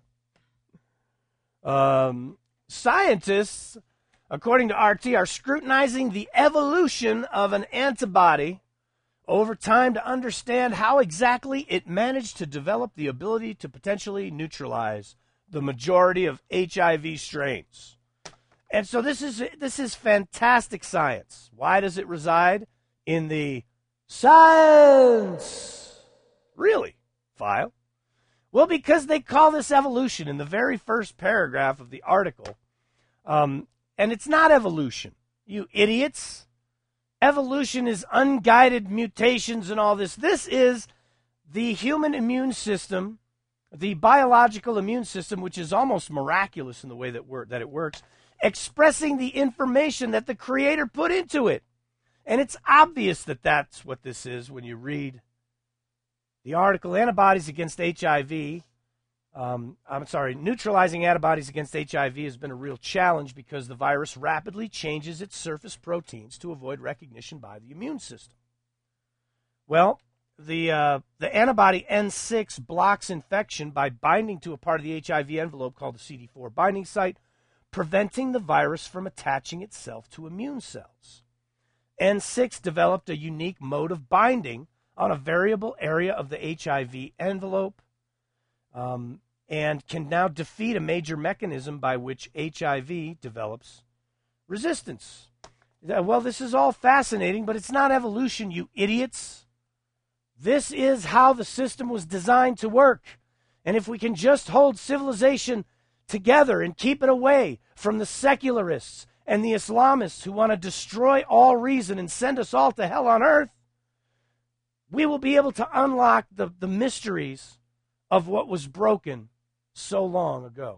Scientists, according to RT, are scrutinizing the evolution of an antibody over time to understand how exactly it managed to develop the ability to potentially neutralize the majority of HIV strains. And so this is fantastic science. Why does it reside in the science? Really? File? Well, because they call this evolution in the very first paragraph of the article. And it's not evolution, you idiots. Evolution is unguided mutations and all this. This is the human immune system, the biological immune system, which is almost miraculous in the way that it works, expressing the information that the Creator put into it. And it's obvious that that's what this is when you read The article, neutralizing antibodies against HIV has been a real challenge because the virus rapidly changes its surface proteins to avoid recognition by the immune system. Well, the antibody N6 blocks infection by binding to a part of the HIV envelope called the CD4 binding site, preventing the virus from attaching itself to immune cells. N6 developed a unique mode of binding on a variable area of the HIV envelope and can now defeat a major mechanism by which HIV develops resistance. Well, this is all fascinating, but it's not evolution, you idiots. This is how the system was designed to work. And if we can just hold civilization together and keep it away from the secularists and the Islamists who want to destroy all reason and send us all to hell on earth, we will be able to unlock the mysteries of what was broken so long ago.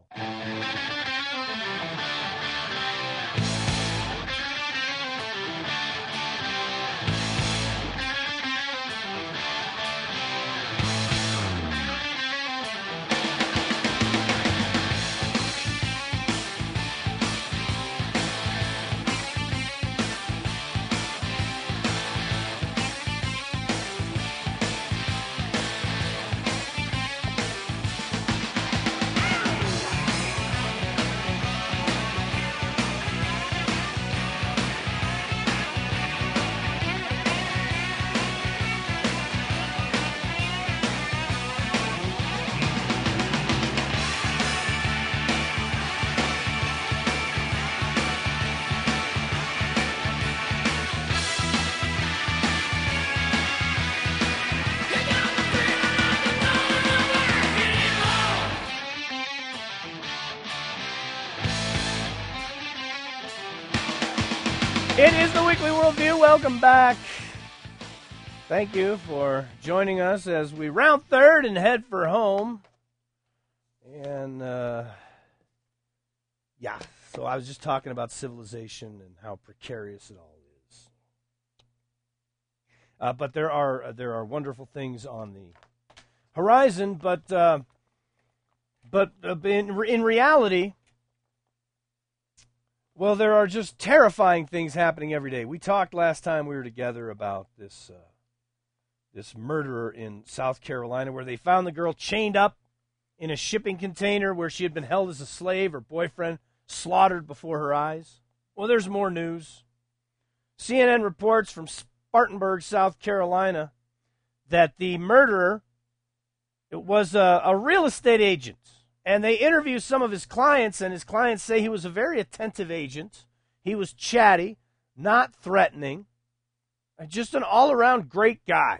It is the Weekly Worldview. Welcome back. Thank you for joining us as we round third and head for home. And, so I was just talking about civilization and how precarious it all is. But there are wonderful things on the horizon. But in reality, well, there are just terrifying things happening every day. We talked last time we were together about this murderer in South Carolina where they found the girl chained up in a shipping container where she had been held as a slave, her boyfriend slaughtered before her eyes. Well, there's more news. CNN reports from Spartanburg, South Carolina, that the murderer was a real estate agent. And they interview some of his clients, and his clients say he was a very attentive agent. He was chatty, not threatening, just an all-around great guy.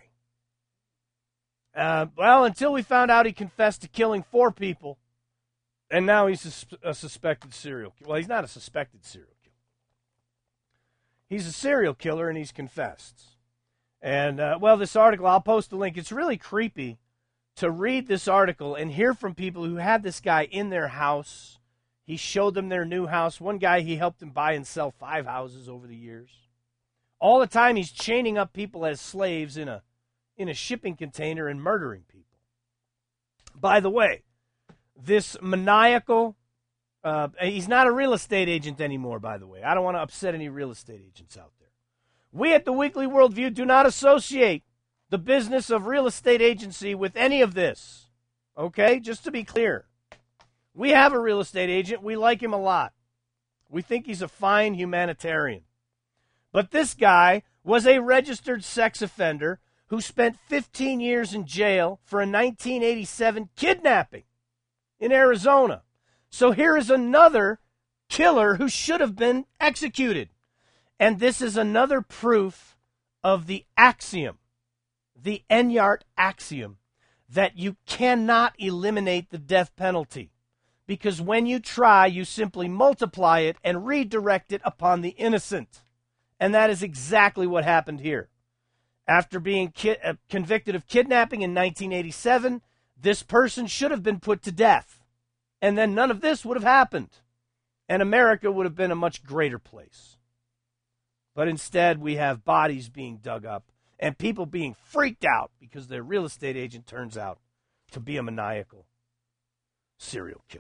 Until we found out he confessed to killing 4 people, and now he's a suspected serial killer. Well, he's not a suspected serial killer. He's a serial killer, and he's confessed. And, this article, I'll post the link. It's really creepy to read this article and hear from people who had this guy in their house. He showed them their new house. One guy, he helped him buy and sell 5 houses over the years. All the time he's chaining up people as slaves in a shipping container and murdering people. By the way, this maniacal, he's not a real estate agent anymore, by the way. I don't want to upset any real estate agents out there. We at the Weekly Worldview do not associate the business of real estate agency with any of this. Okay? Just to be clear. We have a real estate agent. We like him a lot. We think he's a fine humanitarian. But this guy was a registered sex offender who spent 15 years in jail for a 1987 kidnapping in Arizona. So here is another killer who should have been executed. And this is another proof of the axiom, the Enyart axiom, that you cannot eliminate the death penalty. Because when you try, you simply multiply it and redirect it upon the innocent. And that is exactly what happened here. After being convicted of kidnapping in 1987, this person should have been put to death. And then none of this would have happened. And America would have been a much greater place. But instead, we have bodies being dug up. and people being freaked out because their real estate agent turns out to be a maniacal serial killer.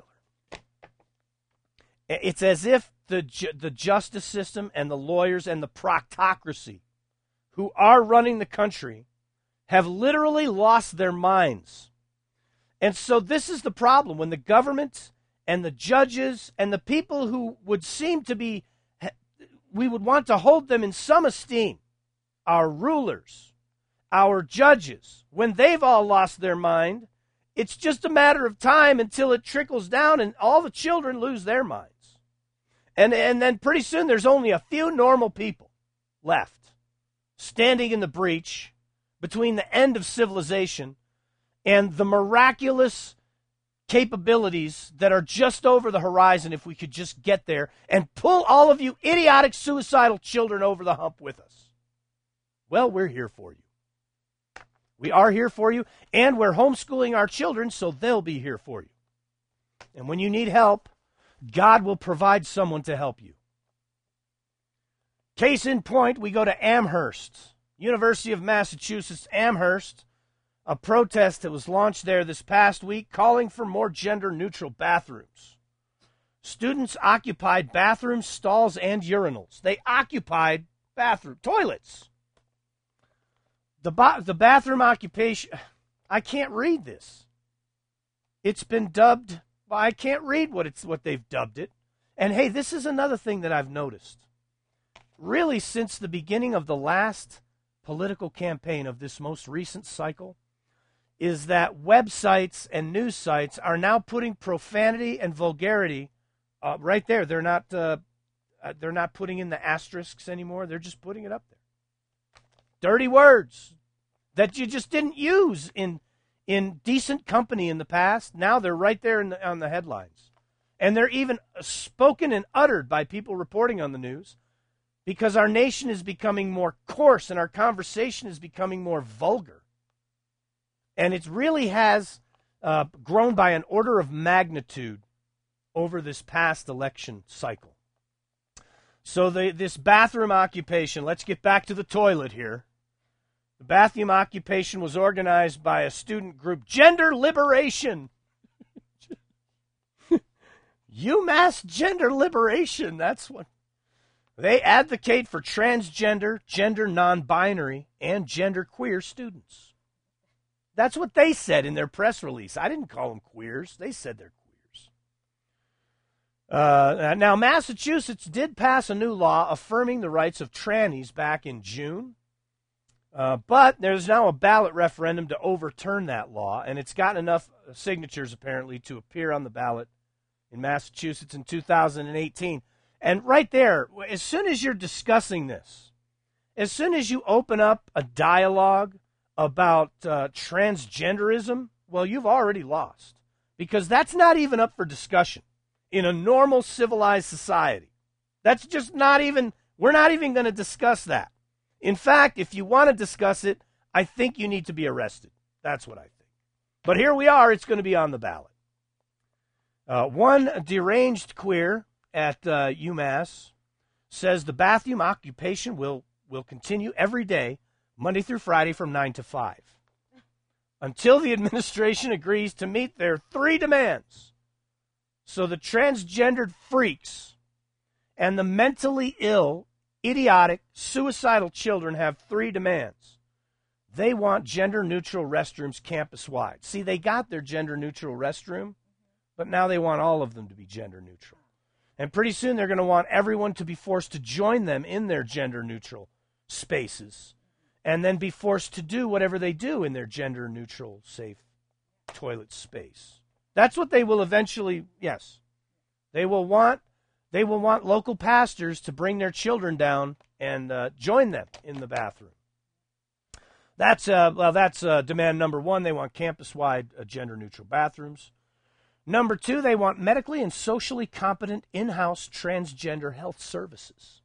It's as if the justice system and the lawyers and the proctocracy who are running the country have literally lost their minds. And so this is the problem when the government and the judges and the people who would seem to be, we would want to hold them in some esteem, our rulers, our judges, when they've all lost their mind, it's just a matter of time until it trickles down and all the children lose their minds. And then pretty soon there's only a few normal people left standing in the breach between the end of civilization and the miraculous capabilities that are just over the horizon if we could just get there and pull all of you idiotic suicidal children over the hump with us. Well, we're here for you. We are here for you, and we're homeschooling our children, so they'll be here for you. And when you need help, God will provide someone to help you. Case in point, we go to Amherst, University of Massachusetts, Amherst, a protest that was launched there this past week calling for more gender-neutral bathrooms. Students occupied bathrooms, stalls, and urinals. They occupied toilets. The bathroom occupation, I can't read this. It's been dubbed, I can't read what they've dubbed it. And hey, this is another thing that I've noticed. Really, since the beginning of the last political campaign of this most recent cycle, is that websites and news sites are now putting profanity and vulgarity right there. They're not putting in the asterisks anymore. They're just putting it up there. Dirty words that you just didn't use in decent company in the past. Now they're right there on the headlines. And they're even spoken and uttered by people reporting on the news because our nation is becoming more coarse and our conversation is becoming more vulgar. And it really has grown by an order of magnitude over this past election cycle. So this bathroom occupation, let's get back to the toilet here. The bathroom occupation was organized by a student group, Gender Liberation. UMass Gender Liberation, that's what. They advocate for transgender, gender non-binary, and genderqueer students. That's what they said in their press release. I didn't call them queers. They said they're queers. Now, Massachusetts did pass a new law affirming the rights of trannies back in June. But there's now a ballot referendum to overturn that law, and it's gotten enough signatures, apparently, to appear on the ballot in Massachusetts in 2018. And right there, as soon as you're discussing this, as soon as you open up a dialogue about transgenderism, well, you've already lost. Because that's not even up for discussion in a normal civilized society. That's just not even, we're not even going to discuss that. In fact, if you want to discuss it, I think you need to be arrested. That's what I think. But here we are, it's going to be on the ballot. One deranged queer at UMass says the bathroom occupation will continue every day, Monday through Friday from 9 to 5, until the administration agrees to meet their 3 demands. So the transgendered freaks and the mentally ill, idiotic, suicidal children have 3 demands. They want gender-neutral restrooms campus-wide. See, they got their gender-neutral restroom, but now they want all of them to be gender-neutral. And pretty soon they're going to want everyone to be forced to join them in their gender-neutral spaces and then be forced to do whatever they do in their gender-neutral, safe toilet space. That's what they will eventually, yes. They will want local pastors to bring their children down and join them in the bathroom. That's demand number 1. They want campus-wide gender-neutral bathrooms. Number 2, they want medically and socially competent in-house transgender health services.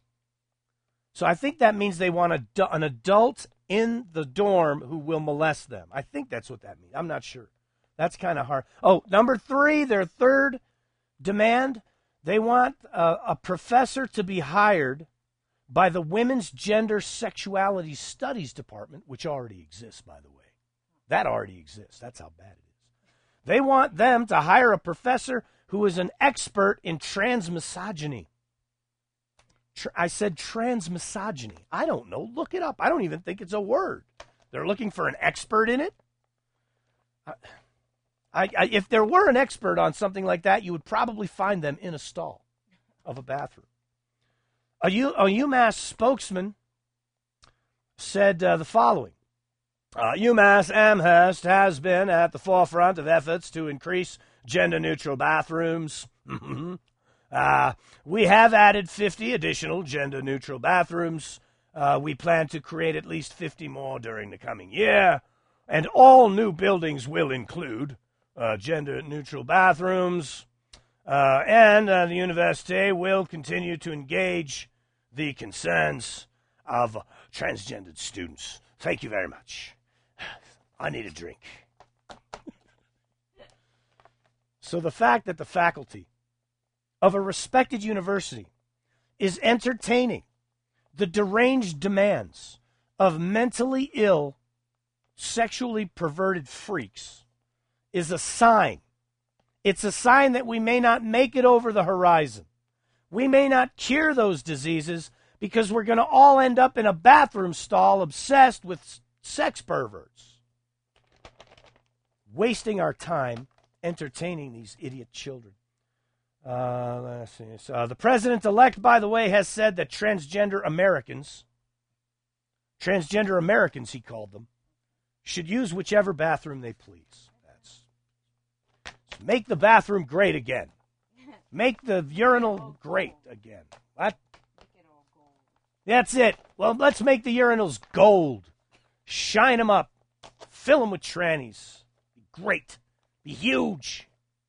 So I think that means they want an adult in the dorm who will molest them. I think that's what that means. I'm not sure. That's kind of hard. Oh, number 3, their third demand, they want a professor to be hired by the Women's Gender Sexuality Studies Department, which already exists, by the way. That already exists. That's how bad it is. They want them to hire a professor who is an expert in transmisogyny. I said transmisogyny. I don't know. Look it up. I don't even think it's a word. They're looking for an expert in it? If there were an expert on something like that, you would probably find them in a stall of a bathroom. A UMass spokesman said the following. UMass Amherst has been at the forefront of efforts to increase gender-neutral bathrooms. We have added 50 additional gender-neutral bathrooms. We plan to create at least 50 more during the coming year. And all new buildings will include gender-neutral bathrooms. And the university will continue to engage the concerns of transgendered students. Thank you very much. I need a drink. So the fact that the faculty of a respected university is entertaining the deranged demands of mentally ill, sexually perverted freaks is a sign. It's a sign that we may not make it over the horizon. We may not cure those diseases because we're going to all end up in a bathroom stall obsessed with sex perverts, wasting our time entertaining these idiot children. Let's see. So, the president-elect, by the way, has said that transgender Americans, he called them, should use whichever bathroom they please. Make the bathroom great again. Make the urinal great again. What? That's it. Well, let's make the urinals gold. Shine them up. Fill them with trannies. Be great. Be huge.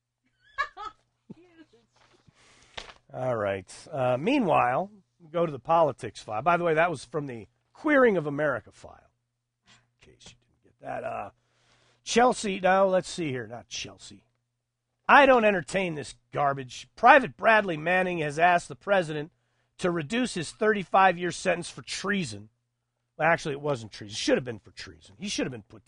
All right. Meanwhile, we go to the politics file. By the way, that was from the Queering of America file. In case you didn't get that. Chelsea. Now, let's see here. Not Chelsea. I don't entertain this garbage. Private Bradley Manning has asked the president to reduce his 35-year sentence for treason. Well, actually, it wasn't treason. It should have been for treason. He should have been put to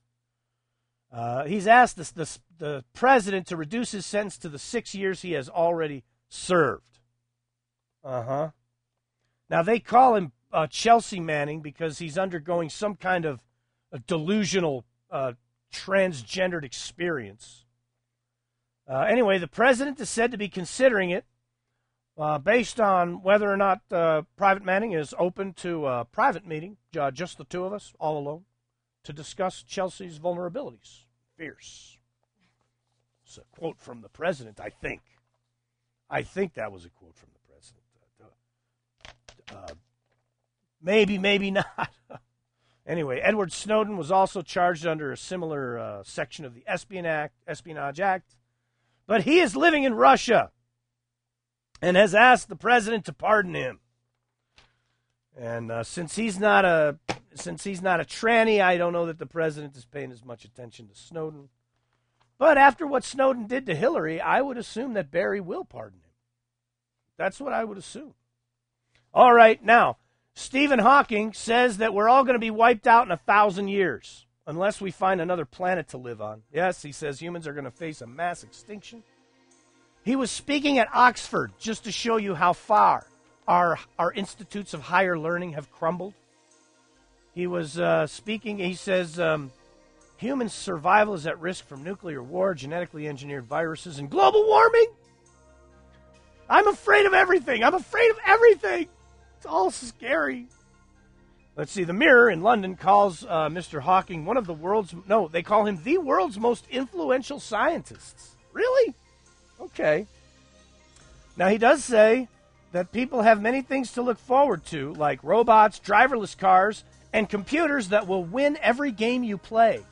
death. He's asked the president to reduce his sentence to the 6 years he has already served. Now, they call him Chelsea Manning because he's undergoing some kind of a delusional transgendered experience. Anyway, the president is said to be considering it based on whether or not Private Manning is open to a private meeting, just the two of us, all alone, to discuss Chelsea's vulnerabilities. Fierce. It's a quote from the president, I think. I think that was a quote from the president. Maybe, maybe not. Anyway, Edward Snowden was also charged under a similar section of the Espionage Act. But he is living in Russia and has asked the president to pardon him. And since he's not a tranny, I don't know that the president is paying as much attention to Snowden. But after what Snowden did to Hillary, I would assume that Barry will pardon him. That's what I would assume. All right, now, Stephen Hawking says that we're all going to be wiped out in 1,000 years. Unless we find another planet to live on. Yes, he says humans are going to face a mass extinction. He was speaking at Oxford just to show you how far our institutes of higher learning have crumbled. He was speaking, he says, human survival is at risk from nuclear war, genetically engineered viruses, and global warming. I'm afraid of everything. I'm afraid of everything. It's all scary. Let's see, the Mirror in London calls Mr. Hawking one of the world's, they call him the world's most influential scientists. Really? Okay. Now, he does say that people have many things to look forward to, like robots, driverless cars, and computers that will win every game you play.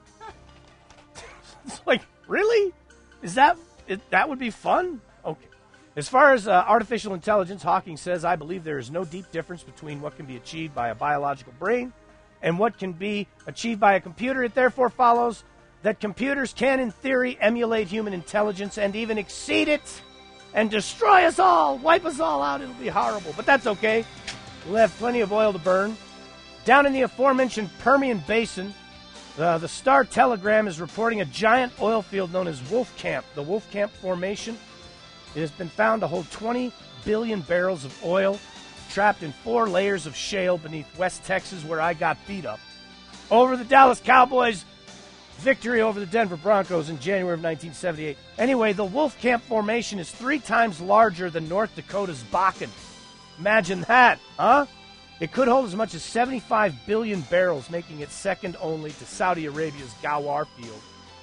It's like, really? That would be fun? Okay. As far as artificial intelligence, Hawking says, I believe there is no deep difference between what can be achieved by a biological brain and what can be achieved by a computer. It therefore follows that computers can, in theory, emulate human intelligence and even exceed it and destroy us all, wipe us all out. It'll be horrible, but that's okay. We'll have plenty of oil to burn. Down in the aforementioned Permian Basin, the Star Telegram is reporting a giant oil field known as Wolfcamp. The Wolfcamp Formation. It has been found to hold 20 billion barrels of oil trapped in 4 layers of shale beneath West Texas, where I got beat up over the Dallas Cowboys' victory over the Denver Broncos in January of 1978. Anyway, the Wolfcamp Formation is 3 times larger than North Dakota's Bakken. Imagine that, huh? It could hold as much as 75 billion barrels, making it second only to Saudi Arabia's Ghawar field.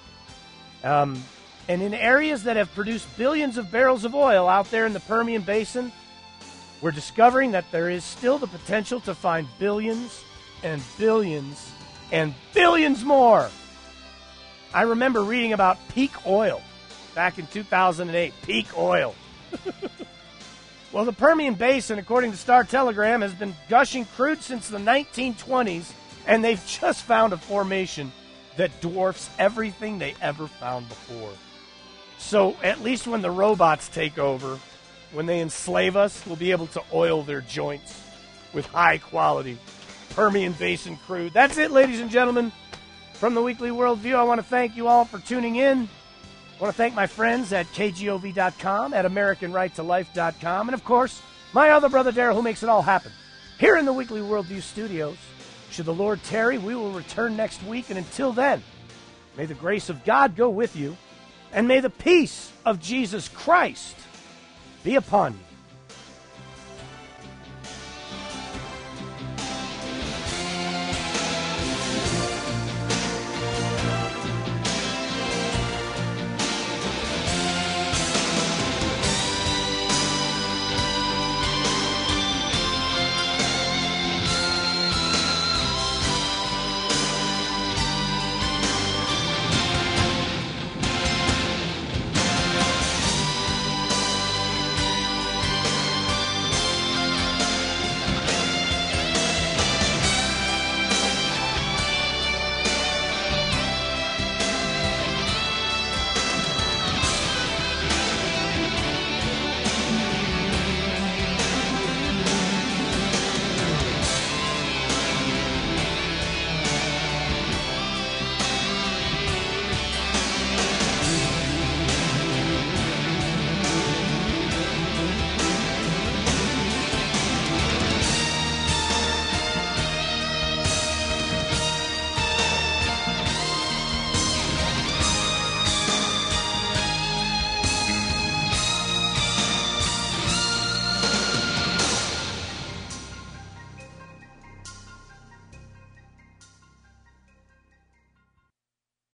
And in areas that have produced billions of barrels of oil out there in the Permian Basin, we're discovering that there is still the potential to find billions and billions and billions more. I remember reading about peak oil back in 2008. Peak oil. Well, the Permian Basin, according to Star Telegram, has been gushing crude since the 1920s, and they've just found a formation that dwarfs everything they ever found before. So at least when the robots take over, when they enslave us, we'll be able to oil their joints with high-quality Permian Basin crude. That's it, ladies and gentlemen. From the Weekly Worldview, I want to thank you all for tuning in. I want to thank my friends at KGOV.com, at AmericanRightToLife.com, and, of course, my other brother, Darrell, who makes it all happen. Here in the Weekly Worldview studios, should the Lord tarry, we will return next week, and until then, may the grace of God go with you, and may the peace of Jesus Christ be upon you.